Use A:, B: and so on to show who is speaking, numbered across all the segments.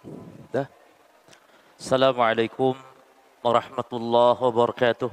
A: Dah. Assalamualaikum warahmatullahi wabarakatuh.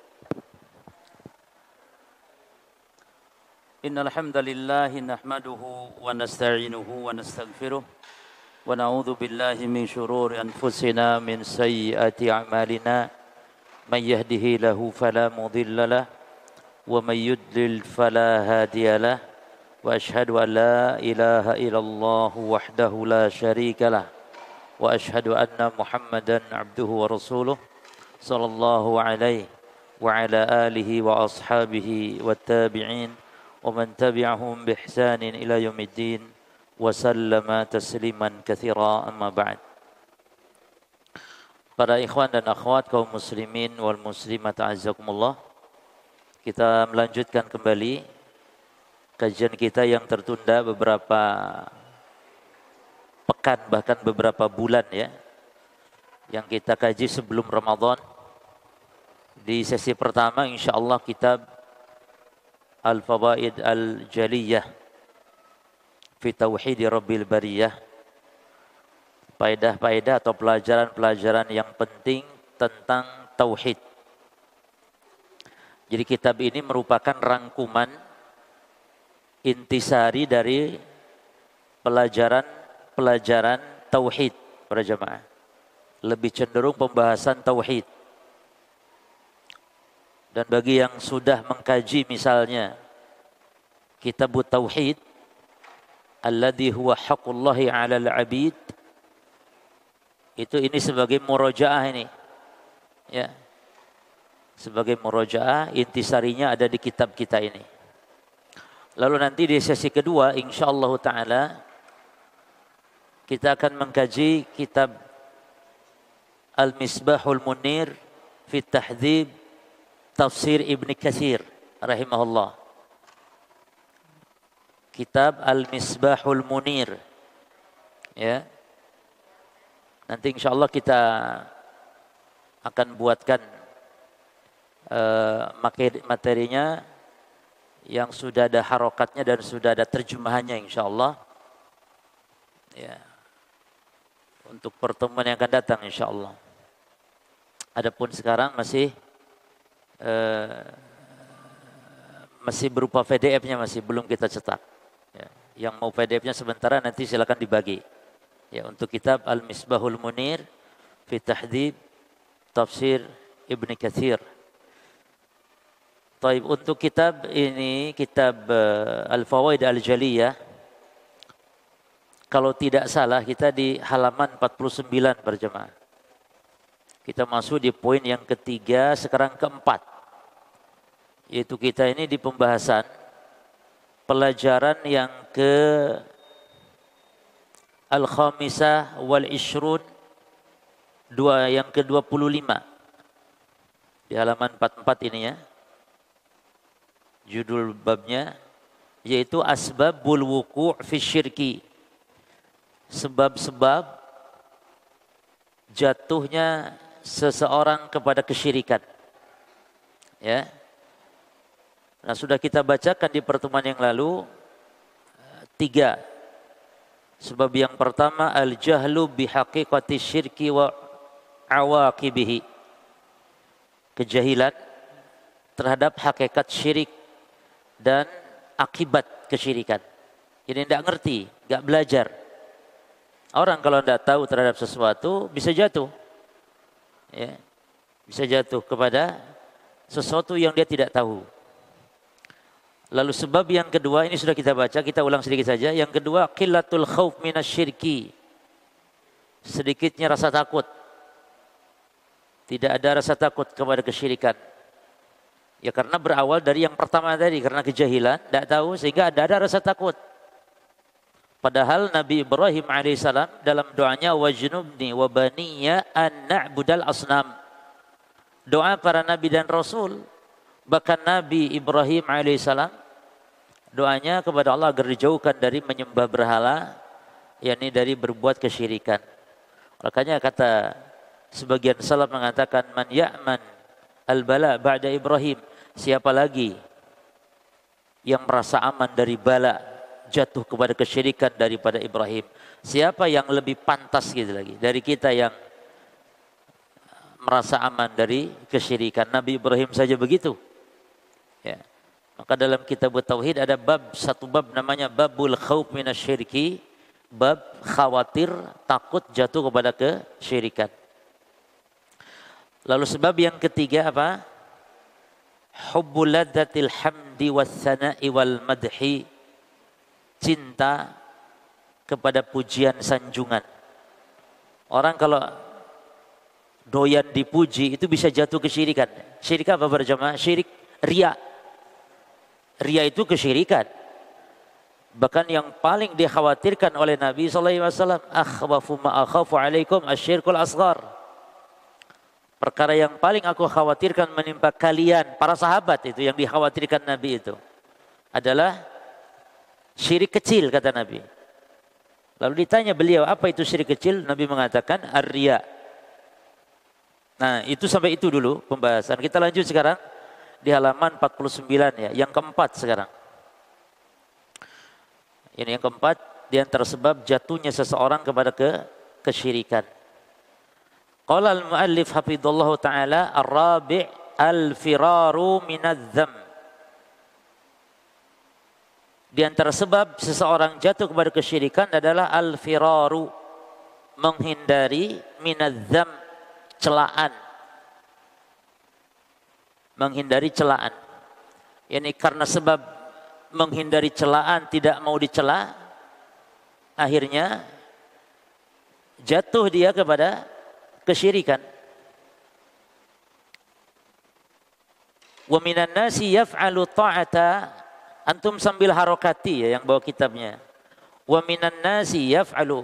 A: Innal hamdalillah nahmaduhu wa nasta'inuhu wa nastaghfiruh wa na'udzu billahi min shururi anfusina min sayyiati a'malina may yahdihillahu fala mudilla lah wa may yudlil fala hadiya lah wa asyhadu an la ilaha illallah wahdahu la syarika lah wa asyhadu anna Muhammadan abduhu wa rasuluh sallallahu alaihi wa ala alihi wa ashabihi wa tabi'in wa man tabi'ahum bi ihsanin ila yaumiddin wa sallama tasliman katsira amma ba'd. Para ikhwan dan akhwat kaum muslimin wal muslimat a'azzakumullah, kita melanjutkan kembali kajian kita yang tertunda beberapa pekan bahkan beberapa bulan ya, yang kita kaji sebelum Ramadan. Di sesi pertama insyaallah kitab Al-Fawaid Al-Jaliyah fi Tauhid Rabbil Bariyah, faedah-faedah atau pelajaran-pelajaran yang penting tentang tauhid. Jadi kitab ini merupakan rangkuman intisari dari pelajaran tauhid para jamaah. Lebih cenderung pembahasan tauhid. Dan bagi yang sudah mengkaji misalnya kitab tauhid alladzi huwa haqqullahi 'alal 'abid, itu ini sebagai murojaah ini. Ya. Sebagai murojaah, intisarinya ada di kitab kita ini. Lalu nanti di sesi kedua insyaallah taala kita akan mengkaji kitab Al-Misbahul Munir fi Tahdhib Tafsir Ibn Katsir rahimahullah. Kitab Al-Misbahul Munir. Ya. Nanti insyaallah kita akan buatkan materinya yang sudah ada harokatnya dan sudah ada terjemahannya insyaallah. Ya. Untuk pertemuan yang akan datang insyaallah. Adapun sekarang masih berupa PDF-nya, masih belum kita cetak. Ya. Yang mau PDF-nya sementara nanti silakan dibagi. Ya, untuk kitab Al-Misbahul Munir fi Tahdhib Tafsir Ibn Katsir. Taib, untuk kitab ini, kitab Al-Fawaid Al-Jaliyah, kalau tidak salah kita di halaman 49 berjemaah. Kita masuk di poin yang ketiga, sekarang keempat. Yaitu kita ini di pembahasan pelajaran yang ke Al-Khamisah wal Ishrun, yang ke-25. Di halaman 44 ini ya. Judul babnya yaitu Asbabul Wuqu' fi Syirki. Sebab-sebab jatuhnya seseorang kepada kesyirikan. Ya. Nah, sudah kita bacakan di pertemuan yang lalu 3. Sebab yang pertama al-jahlu bihaqiqati syirki wa awaqibihi. Kejahilan terhadap hakikat syirik dan akibat kesyirikan. Jadi tidak ngerti, tidak belajar. Orang kalau tidak tahu terhadap sesuatu bisa jatuh. Ya. Bisa jatuh kepada sesuatu yang dia tidak tahu. Lalu sebab yang kedua, ini sudah kita baca, kita ulang sedikit saja. Yang kedua, qillatul khauf minasyirki. Sedikitnya rasa takut. Tidak ada rasa takut kepada kesyirikan. Ya karena berawal dari yang pertama tadi, karena kejahilan, tidak tahu sehingga ada rasa takut. Padahal Nabi Ibrahim alaihissalam dalam doanya wajnubni wa baniya an na'budal asnam. Doa para nabi dan rasul, bahkan Nabi Ibrahim alaihissalam doanya kepada Allah agar dijauhkan dari menyembah berhala, yakni dari berbuat kesyirikan. Makanya kata sebagian salaf mengatakan man ya'man al-bala ba'da Ibrahim, siapa lagi yang merasa aman dari bala jatuh kepada kesyirikan daripada Ibrahim? Siapa yang lebih pantas gitu lagi dari kita yang merasa aman dari kesyirikan? Nabi Ibrahim saja begitu. Ya. Maka dalam kitab Tauhid ada satu bab namanya babul khauf minasyirki, bab khawatir, takut jatuh kepada kesyirikan. Lalu sebab yang ketiga apa? Hubbul ladzatil hamdi was sana'i wal madhi, cinta kepada pujian sanjungan. Orang kalau doyan dipuji itu bisa jatuh kesyirikan. Syirik apa berjamaah? Syirik riya. Riya itu kesyirikan. Bahkan yang paling dikhawatirkan oleh Nabi SAW, akhwafu ma akhafu alaikum asyirkul asghar. Perkara yang paling aku khawatirkan menimpa kalian, para sahabat itu yang dikhawatirkan Nabi itu adalah syirik kecil, kata Nabi. Lalu ditanya beliau, apa itu syirik kecil? Nabi mengatakan ar-riya. Nah, itu sampai itu dulu pembahasan. Kita lanjut sekarang di halaman 49 ya, yang keempat sekarang. Ini yang keempat, di antara sebab jatuhnya seseorang kepada kesyirikan. Qala al-muallif hafidhallahu taala ar-rabi' al-firaru minadz-dzam. Di antara sebab seseorang jatuh kepada kesyirikan adalah al-firaru, menghindari minadz-dzam, celaan. Menghindari celaan. Yani karena sebab menghindari celaan, tidak mau dicela, akhirnya jatuh dia kepada kesyirikan. Wa minan nasi yaf'alu ta'ata, antum sambil harokati ya yang bawa kitabnya. Wa minan nasi yaf'alu.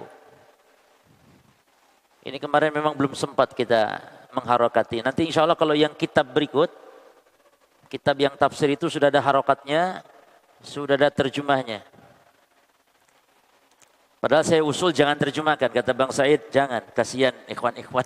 A: Ini kemarin memang belum sempat kita mengharokati. Nanti insya Allah kalau yang kitab berikut, kitab yang tafsir itu sudah ada harokatnya, sudah ada terjemahnya. Padahal saya usul jangan terjemahkan, kata Bang Said, jangan, kasihan ikhwan-ikhwan.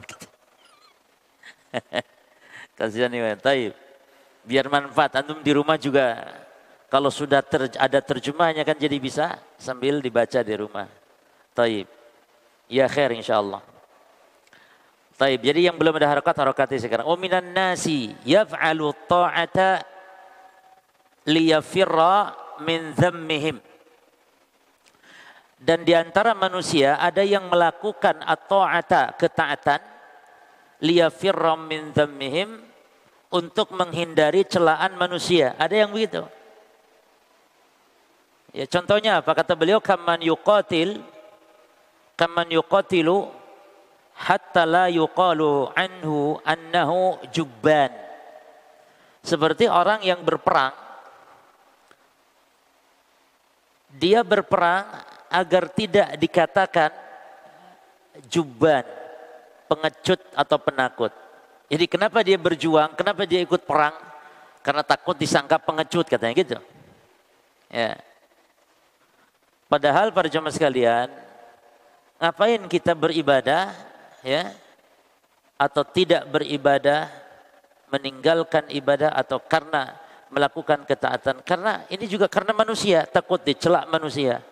A: Kasihan ikhwan, taib. Biar manfaat, antum di rumah juga kalau sudah ada terjemahnya kan jadi bisa sambil dibaca di rumah. Taib. Ya khair insyaallah. Taib. Jadi yang belum ada harokatnya sekarang. Wa minan nasi yaf'alu ta'ata liyafirra min dhammihim. Dan di antara manusia ada yang melakukan at-ta'ata, ketaatan, liyafirra min dhammihim, untuk menghindari celaan manusia. Ada yang begitu. Ya contohnya apa? Kata beliau, kaman yuqatilu hatta la yuqalu anhu annahu jubban. Seperti orang yang berperang, dia berperang agar tidak dikatakan jubban, pengecut atau penakut. Jadi kenapa dia berjuang, kenapa dia ikut perang? Karena takut disangka pengecut, katanya gitu. Ya. Padahal para jemaah sekalian, ngapain kita beribadah, ya? Atau tidak beribadah, meninggalkan ibadah, atau karena melakukan ketaatan? Karena ini juga karena manusia, takut dicela manusia.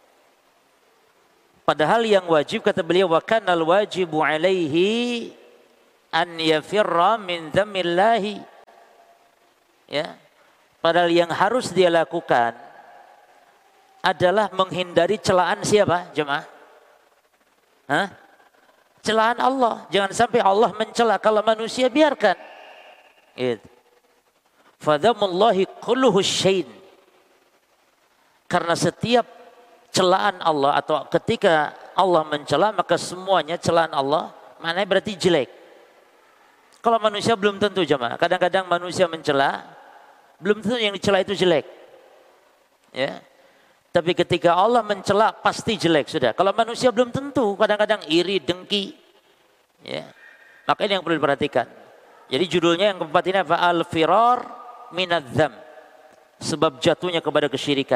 A: Padahal yang wajib, kata beliau, wa kanal wajibu alaihi an yafirra min dzammillahi. Ya. Padahal yang harus dia lakukan adalah menghindari celaan siapa, jemaah? Hah? Celaan Allah. Jangan sampai Allah mencela. Kalau manusia biarkan. Gitu. Fadhamullahi kulluhu syain. Karena setiap celaan Allah atau ketika Allah mencela, maka semuanya celaan Allah maknanya berarti jelek. Kalau manusia belum tentu jemaah. Kadang-kadang manusia mencela, belum tentu yang dicela itu jelek. Ya. Tapi ketika Allah mencela pasti jelek sudah. Kalau manusia belum tentu, kadang-kadang iri, dengki. Ya. Maka ini yang perlu diperhatikan. Jadi judulnya yang keempat ini apa? Al-firar minadz-dzam. Sebab jatuhnya kepada kesyirikan.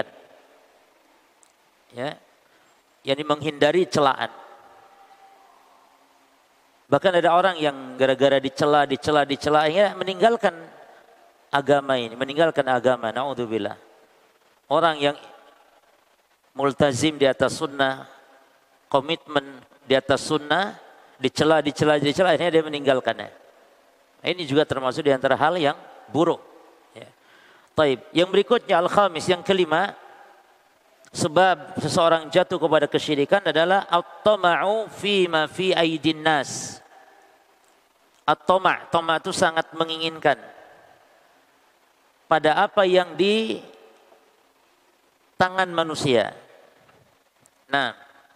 A: Ya. Yani menghindari celaan. Bahkan ada orang yang gara-gara dicela, ya meninggalkan agama ini, meninggalkan agama. Naudzubillah. Orang yang multazim di atas sunnah, komitmen di atas sunnah, dicela, akhirnya dia meninggalkannya. Ini juga termasuk di antara hal yang buruk. Ya. Taib. Yang berikutnya al-khamis, yang kelima, sebab seseorang jatuh kepada kesyirikan adalah at-tama'u fi ma fi aidin nas. At-tama', tama' itu sangat menginginkan pada apa yang di tangan manusia. Nah,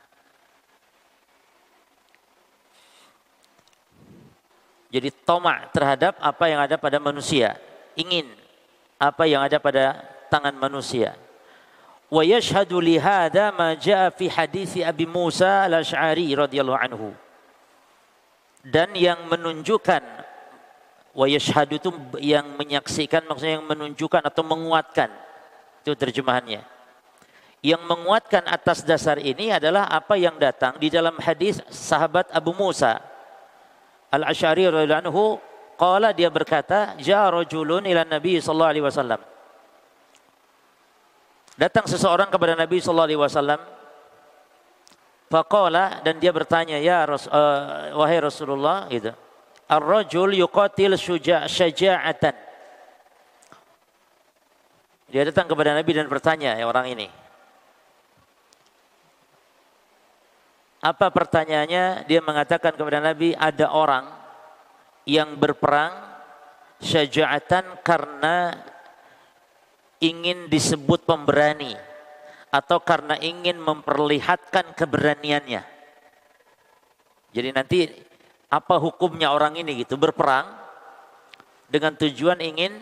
A: jadi tama' terhadap apa yang ada pada manusia, ingin apa yang ada pada tangan manusia. Wa yashhadu li hadza ma jaa fi hadits Abi Musa al-Asy'ari radhiyallahu anhu. Dan yang menunjukkan, wa yashhadu itu yang menyaksikan, maksudnya yang menunjukkan atau menguatkan, itu terjemahannya. Yang menguatkan atas dasar ini adalah apa yang datang di dalam hadis sahabat Abu Musa al-Asy'ari radhiyallahu anhu, qala, dia berkata, jaa rajulun ila Nabi sallallahu alaihi wasallam. Datang seseorang kepada Nabi sallallahu alaihi wasallam. Faqala, dan dia bertanya, wahai Rasulullah, gitu. Ar-rajul yuqatil syaja'atan. Dia datang kepada Nabi dan bertanya, ya orang ini. Apa pertanyaannya? Dia mengatakan kepada Nabi, ada orang yang berperang syaja'atan karena ingin disebut pemberani atau karena ingin memperlihatkan keberaniannya. Jadi nanti apa hukumnya orang ini gitu, berperang dengan tujuan ingin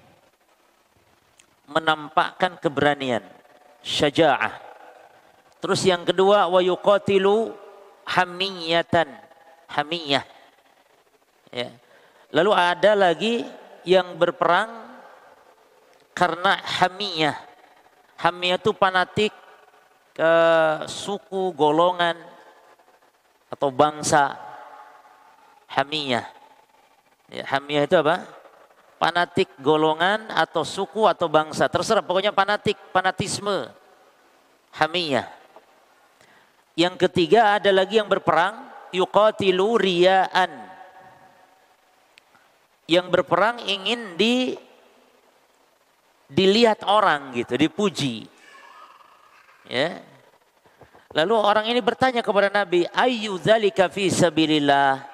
A: menampakkan keberanian, syaja'ah. Terus yang kedua, wa yuqatilu hamiyatan, hamiyah. Ya. Lalu ada lagi yang berperang karena hamiyah. Hamiyah itu fanatik ke suku, golongan atau bangsa. Hamiyah. Ya, hamiyah itu apa? Fanatik golongan atau suku atau bangsa. Terserah, pokoknya fanatik, fanatisme. Hamiyah. Yang ketiga ada lagi yang berperang, yuqatilu riya'an. Yang berperang ingin dilihat orang gitu, dipuji. Ya. Lalu orang ini bertanya kepada Nabi, ayyu dzalika fi sabilillah.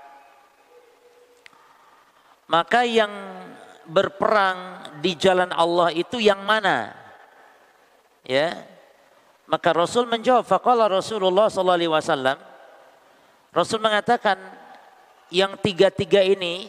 A: Maka yang berperang di jalan Allah itu yang mana? Ya. Maka Rasul menjawab, faqala Rasulullah sallallahu alaihi wasallam. Rasul mengatakan yang tiga-tiga ini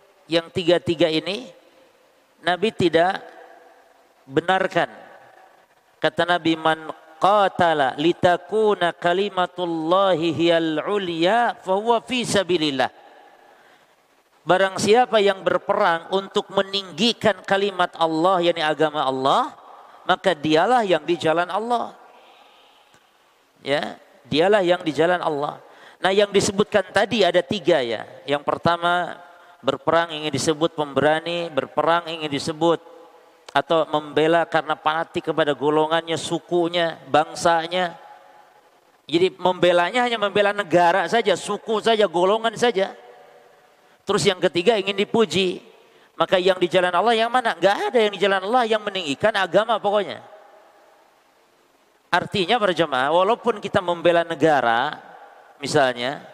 A: Nabi tidak benarkan. Kata Nabi, man qatala litakuna kalimatullahi hiyal ulya fahuwa fi sabilillah. Barang siapa yang berperang untuk meninggikan kalimat Allah, yakni agama Allah, maka dialah yang di jalan Allah. Ya, dialah yang di jalan Allah. Nah, yang disebutkan tadi ada tiga ya. Yang pertama, berperang ingin disebut pemberani, berperang ingin disebut atau membela karena fanatik kepada golongannya, sukunya, bangsanya. Jadi membelanya hanya membela negara saja, suku saja, golongan saja. Terus yang ketiga ingin dipuji. Maka yang di jalan Allah yang mana? Enggak ada yang di jalan Allah yang meninggikan agama pokoknya. Artinya para jemaah, walaupun kita membela negara misalnya,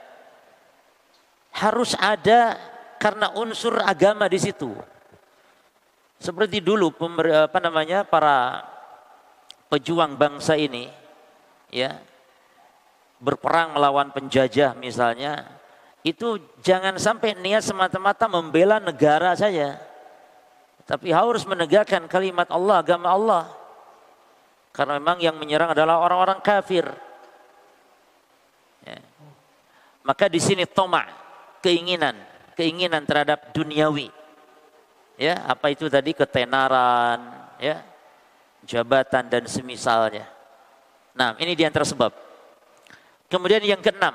A: harus ada karena unsur agama di situ. Seperti dulu para pejuang bangsa ini ya berperang melawan penjajah misalnya, itu jangan sampai niat semata-mata membela negara saja, tapi harus menegakkan kalimat Allah, agama Allah. Karena memang yang menyerang adalah orang-orang kafir. Ya. Maka di sini toma', keinginan terhadap duniawi. Ya, apa itu tadi, ketenaran, ya, jabatan dan semisalnya. Nah, ini di antara sebab. Kemudian yang keenam,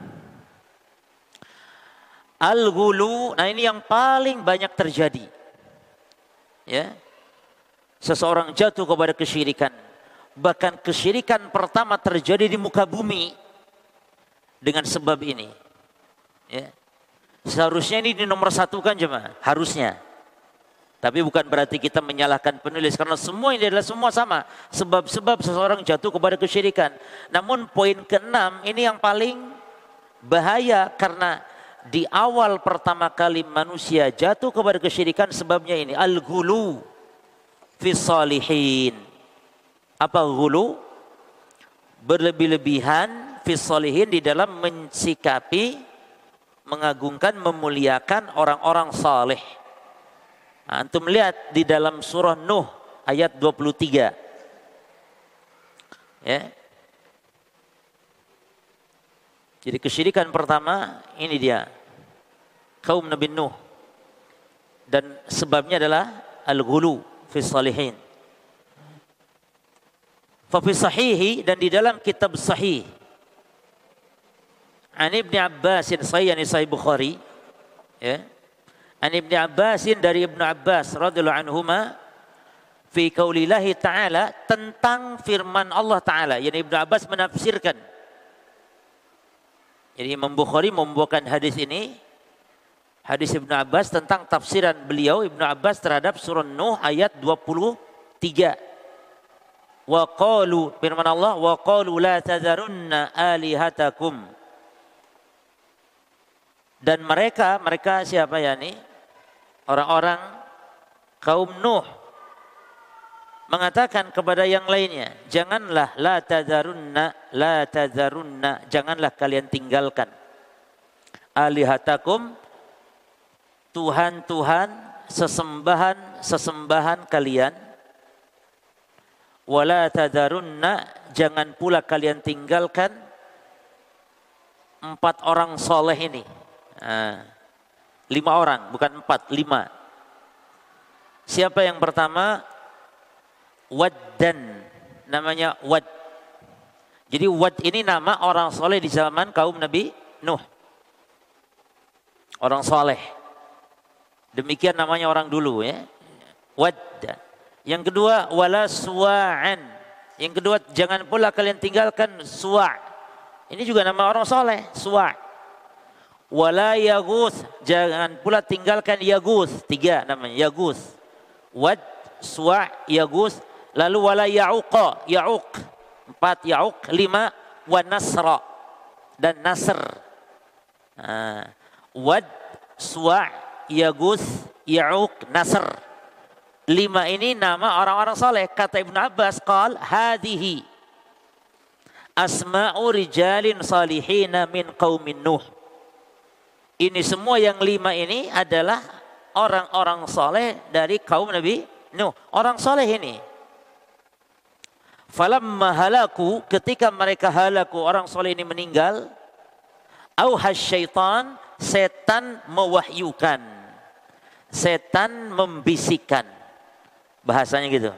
A: al-ghulu. Nah, ini yang paling banyak terjadi. Ya. Seseorang jatuh kepada kesyirikan. Bahkan kesyirikan pertama terjadi di muka bumi dengan sebab ini. Ya. Seharusnya ini nomor satu kan jemaah, harusnya. Tapi bukan berarti kita menyalahkan penulis, karena semua ini adalah semua sama. Sebab-sebab seseorang jatuh kepada kesyirikan. Namun poin keenam ini yang paling bahaya, karena di awal pertama kali manusia jatuh kepada kesyirikan sebabnya ini. Al-ghulu fi shalihin. Apa ghulu? Berlebih-lebihan fi shalihin di dalam mensikapi, mengagungkan, memuliakan orang-orang saleh. Nah, antum lihat di dalam surah Nuh ayat 23. Ya. Jadi kesyirikan pertama ini dia, kaum Nabi Nuh. Dan sebabnya adalah al-ghulu fi shalihin. Fa fi sahihi, dan di dalam kitab sahih. An Ibnu Abbas, sahih Bukhari, ya. An Ibnu Abbasin, dari Ibnu Abbas radhiyallahu anhuma, fi qaulillahi ta'ala, tentang firman Allah Ta'ala. Yani Ibnu Abbas menafsirkan. Jadi Imam Bukhari membawakan hadis ini, hadis Ibnu Abbas tentang tafsiran beliau Ibnu Abbas terhadap surah Nuh ayat 23. Wa qalu, firman Allah, wa qalu la tadharunna alihatakum. Dan mereka siapa ya nih? Orang-orang kaum Nuh mengatakan kepada yang lainnya, janganlah la tadharunna, janganlah kalian tinggalkan alihatakum, Tuhan-Tuhan, sesembahan kalian, wala tadharunna, jangan pula kalian tinggalkan 4 orang soleh ini. 5 orang, bukan 4, 5. Siapa yang pertama? Waddan, namanya Wad. Jadi Wad ini nama orang soleh di zaman kaum Nabi Nuh. Orang soleh. Demikian namanya orang dulu, ya. Wad. Yang kedua, wala suwa'an. Yang kedua, jangan pula kalian tinggalkan Suwa'. Ini juga nama orang soleh, Suwa'. Wala Yaguth, jangan pula tinggalkan Yaguth. 3 namanya, Yaguth. Wad, Suwa', Yaguth. Lalu wala Ya'uq, 4 Ya'uq. 5 wa Nasra, dan Nasr. Wad, Suwa', Yaguth, Ya'uq, Nasr. 5 ini nama orang-orang soleh. Kata Ibnu Abbas, qal hadhihi asma'u rijalin salihina min qaumin Nuh. Ini semua yang 5 ini adalah orang-orang soleh dari kaum Nabi Nuh. Orang soleh ini. Falamma halaku, ketika mereka halaku, orang soleh ini meninggal. Auhas syaitan, setan mewahyukan. Setan membisikkan. Bahasanya gitu.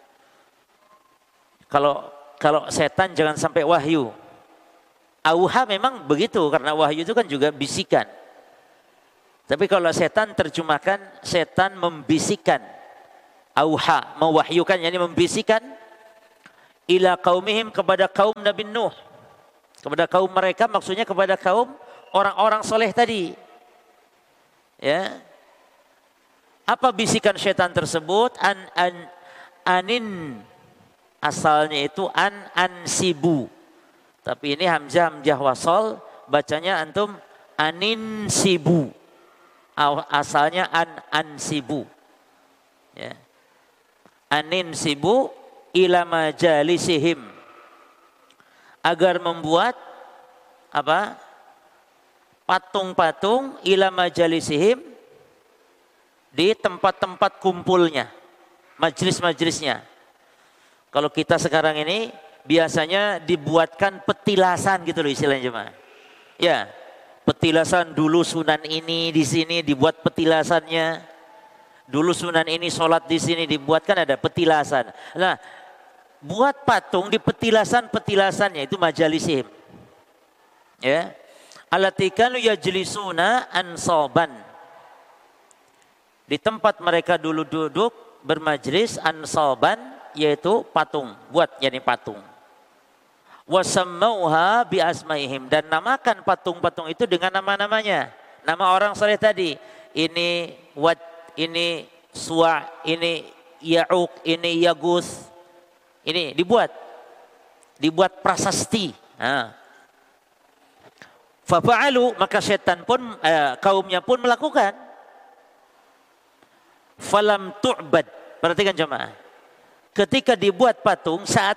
A: Kalau setan jangan sampai wahyu. Auha memang begitu, karena wahyu itu kan juga bisikan. Tapi kalau setan terjemahkan, setan membisikkan. Auha, mewahyukan, yakni membisikkan. Ila qaumihim, kepada kaum Nabi Nuh. Kepada kaum mereka, maksudnya kepada kaum orang-orang soleh tadi. Ya. Apa bisikan setan tersebut? Anin. Asalnya itu ansibu. Tapi ini hamzah wasol, bacanya antum anin sibu. Asalnya ansibu. Ya. Anin sibu ila majalisihim, agar membuat apa? Patung-patung ila majalisihim, di tempat-tempat kumpulnya, majelis-majelisnya. Kalau kita sekarang ini biasanya dibuatkan petilasan gitu loh istilahnya jemaah. Ya. Petilasan dulu sunan ini di sini dibuat petilasannya. Dulu sunan ini sholat di sini dibuatkan ada petilasan. Nah, buat patung di petilasannya itu majalisihim. Ya. Allati kanu yajlisuna ansaban. Di tempat mereka dulu duduk bermajlis ansaban, yaitu patung, buat yani patung. Wasammauha bi asmaihim, dan namakan patung-patung itu dengan nama-namanya. Nama orang saleh tadi. Ini Wat, ini Suwa, ini Ya'uq, ini Yagus. Ini dibuat prasasti. Fafa'alu, maka setan pun kaumnya pun melakukan. Falam tu'bad. Perhatikan jemaah. Ketika dibuat patung saat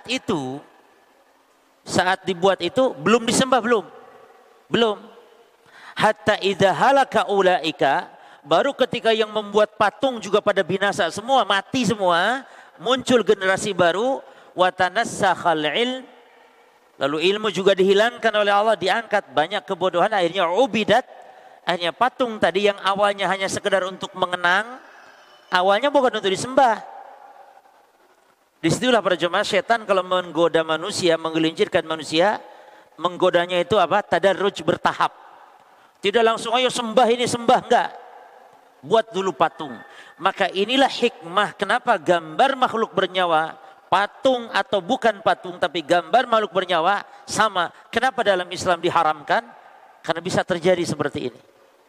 A: dibuat itu belum disembah, belum. Hatta idza halaka ulaika, baru ketika yang membuat patung juga pada binasa semua, mati semua, muncul generasi baru, wa tanassakhal ilm, lalu ilmu juga dihilangkan oleh Allah, diangkat, banyak kebodohan, akhirnya ubidat, akhirnya patung tadi yang awalnya hanya sekedar untuk mengenang, awalnya bukan untuk disembah. Disitulah para jemaah, setan kalau menggoda manusia, menggelincirkan manusia, menggodanya itu apa? Tadarruj, bertahap. Tidak langsung ayo sembah ini sembah, enggak. Buat dulu patung. Maka inilah hikmah kenapa gambar makhluk bernyawa, patung atau bukan patung tapi gambar makhluk bernyawa sama. Kenapa dalam Islam diharamkan? Karena bisa terjadi seperti ini.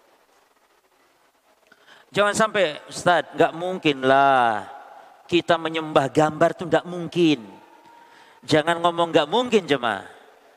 A: Jangan sampai, Ustaz, enggak mungkin lah kita menyembah gambar itu, enggak mungkin. Jangan ngomong enggak mungkin jemaah.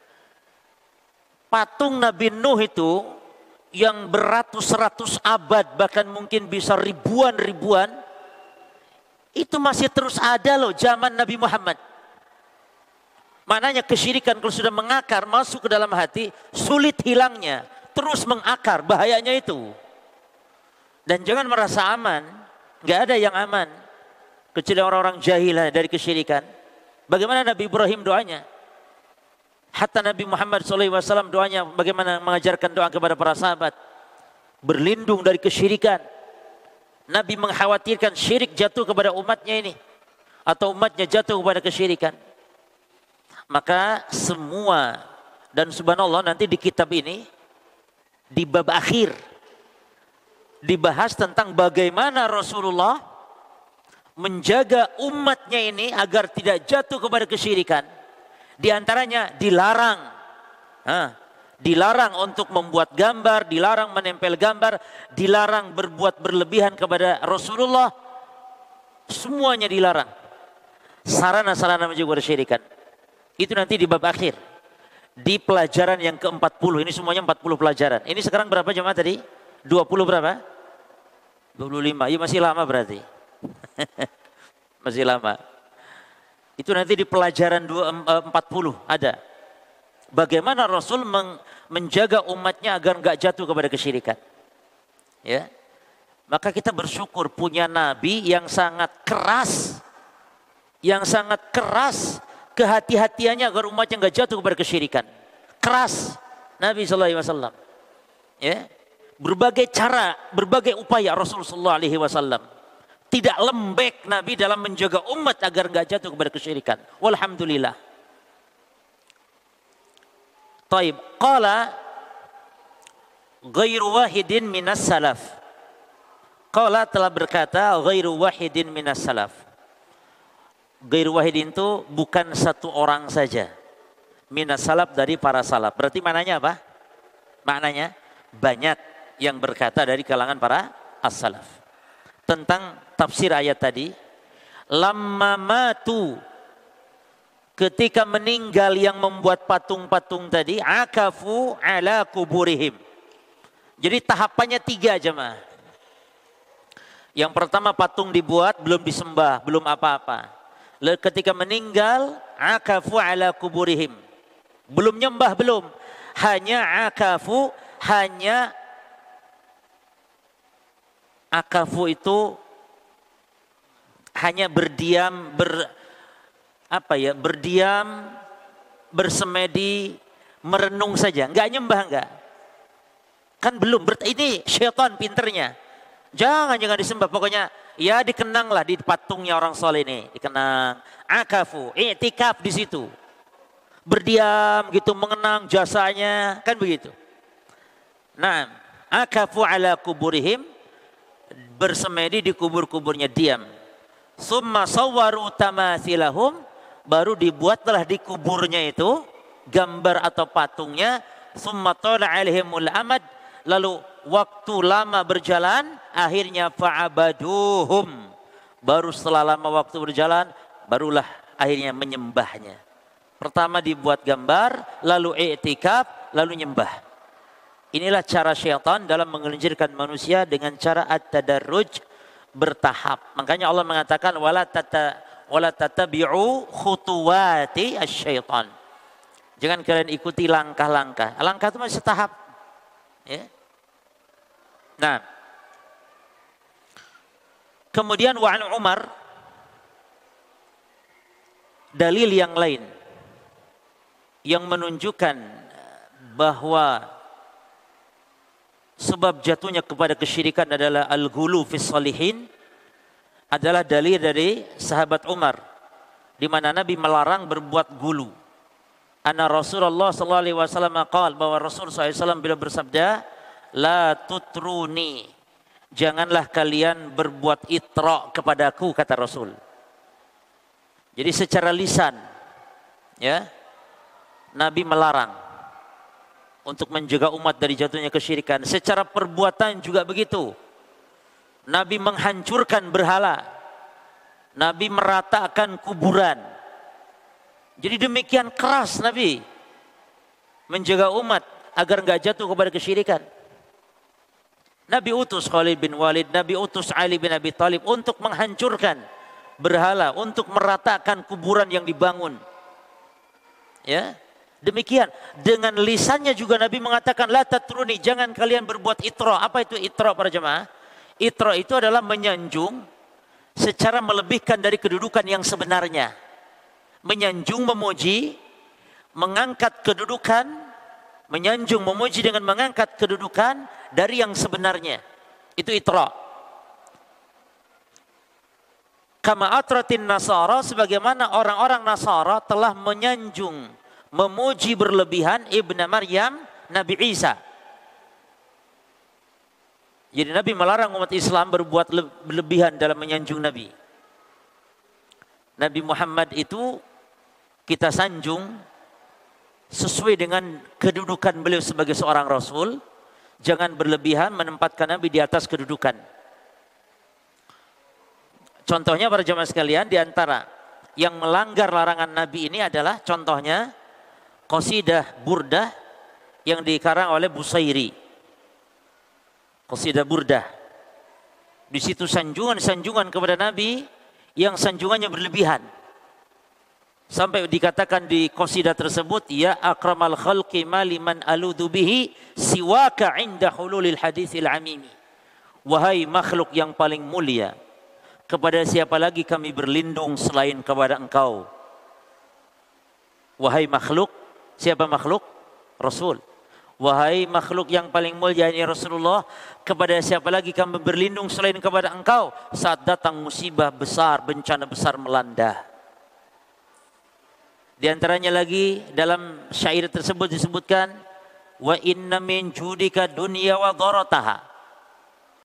A: Patung Nabi Nuh itu yang beratus-ratus abad, bahkan mungkin bisa ribuan, itu masih terus ada loh zaman Nabi Muhammad. Maknanya kesyirikan kalau sudah mengakar masuk ke dalam hati, sulit hilangnya, terus mengakar, bahayanya itu. Dan jangan merasa aman, nggak ada yang aman kecuali orang-orang jahilah dari kesyirikan. Bagaimana Nabi Ibrahim doanya? Hatta Nabi Muhammad SAW doanya bagaimana mengajarkan doa kepada para sahabat. Berlindung dari kesyirikan. Nabi mengkhawatirkan syirik jatuh kepada umatnya ini. Atau umatnya jatuh kepada kesyirikan. Maka semua, dan subhanallah nanti di kitab ini, di bab akhir, dibahas tentang bagaimana Rasulullah menjaga umatnya ini agar tidak jatuh kepada kesyirikan. Di antaranya dilarang, dilarang untuk membuat gambar, dilarang menempel gambar, dilarang berbuat berlebihan kepada Rasulullah. Semuanya dilarang. Sarana-sarana menjaga kesyirikan. Itu nanti di bab akhir. Di pelajaran yang ke-40. Ini semuanya 40 pelajaran. Ini sekarang berapa jemaah tadi? 20 berapa? 25. Ya masih lama berarti. Masih lama. Itu nanti di pelajaran 40 ada. Bagaimana Rasul menjaga umatnya agar enggak jatuh kepada kesyirikan. Ya. Maka kita bersyukur punya nabi yang sangat keras. Yang sangat keras kehati-hatiannya agar umatnya enggak jatuh kepada kesyirikan. Keras Nabi sallallahu alaihi wasallam. Ya. Berbagai cara, berbagai upaya Rasul sallallahu alaihi wasallam. Tidak lembek Nabi dalam menjaga umat agar enggak jatuh kepada kesyirikan. Walhamdulillah. Taib. Qala ghairu wahidin minas salaf. Qala telah berkata ghairu wahidin minas salaf. Ghairu wahidin itu bukan satu orang saja. Minas salaf, dari para salaf. Berarti maknanya apa? Maknanya banyak yang berkata dari kalangan para as-salaf. Tentang tafsir ayat tadi, lamma matu, ketika meninggal yang membuat patung-patung tadi, akafu ala kuburihim. Jadi tahapannya 3 jemaah. Yang pertama patung dibuat, belum disembah, belum apa-apa. Lalu ketika meninggal, akafu ala kuburihim. Belum nyembah, belum. Hanya akafu, hanya akafu itu hanya berdiam, berdiam, bersemedi, merenung saja, enggak nyembah, enggak. Kan belum, ini syaitan pinternya. Jangan disembah, pokoknya ya dikenanglah di patungnya orang soleh ini, dikenang. Akafu, i'tikaf di situ. Berdiam gitu, mengenang jasanya, kan begitu. Nah, akafu ala kuburihim, bersemedi di kubur-kuburnya, diam. Summa sawwaru tamathilahum, baru dibuatlah di kuburnya itu gambar atau patungnya. Summa tala alaihimul amad, lalu waktu lama berjalan, akhirnya fa'abaduhum, baru setelah lama waktu berjalan, barulah akhirnya menyembahnya. Pertama dibuat gambar, lalu i'tikaf, lalu nyembah. Inilah cara syaitan dalam menggelincirkan manusia dengan cara at-tadarruj, bertahap. Makanya Allah mengatakan wala tatabi'u khutuwati asy-syaitan. Jangan kalian ikuti langkah-langkah. Langkah itu masih tahap. Ya. Nah, kemudian wa an Umar, dalil yang lain yang menunjukkan bahwa sebab jatuhnya kepada kesyirikan adalah al-ghulu fis salihin, adalah dalil dari sahabat Umar di mana Nabi melarang berbuat gulu. Anna Rasulullah sallallahu alaihi wasallam qaal, bahwa Rasul sallallahu alaihi wasallam bila bersabda, la tutruni, janganlah kalian berbuat itra kepadaku, kata Rasul. Jadi secara lisan, ya, Nabi melarang untuk menjaga umat dari jatuhnya kesyirikan. Secara perbuatan juga begitu. Nabi menghancurkan berhala. Nabi meratakan kuburan. Jadi demikian keras Nabi menjaga umat agar enggak jatuh kepada kesyirikan. Nabi utus Khalid bin Walid, Nabi utus Ali bin Abi Thalib untuk menghancurkan berhala, untuk meratakan kuburan yang dibangun. Ya. Demikian dengan lisannya juga Nabi mengatakan la tatruni, jangan kalian berbuat itra. Apa itu itra para jemaah? Itra itu adalah menyanjung secara melebihkan dari kedudukan yang sebenarnya. Menyanjung, memuji, mengangkat kedudukan, menyanjung, memuji dengan mengangkat kedudukan dari yang sebenarnya. Itu itra. Kama atratin Nasara, sebagaimana orang-orang Nasara telah menyanjung, memuji berlebihan Ibnu Maryam, Nabi Isa. Jadi Nabi melarang umat Islam berbuat berlebihan dalam menyanjung Nabi. Nabi Muhammad itu kita sanjung sesuai dengan kedudukan beliau sebagai seorang Rasul. Jangan berlebihan menempatkan Nabi di atas kedudukan. Contohnya para jemaah sekalian, di antara yang melanggar larangan Nabi ini adalah contohnya qasidah burdah yang dikarang oleh Busairi. Qasidah burdah. Di situ sanjungan-sanjungan kepada Nabi yang sanjungannya berlebihan. Sampai dikatakan di qasidah tersebut, ya akramal khalqi ma liman aludhu bihi siwaka inda hululil haditsil amimi. Wahai makhluk yang paling mulia, kepada siapa lagi kami berlindung selain kepada engkau. Wahai makhluk, siapa makhluk? Rasul. Wahai makhluk yang paling mulia ini Rasulullah, kepada siapa lagi kami berlindung selain kepada engkau saat datang musibah besar, bencana besar melanda. Di antaranya lagi dalam syair tersebut disebutkan, wa inna min judika dunya wa dharataha.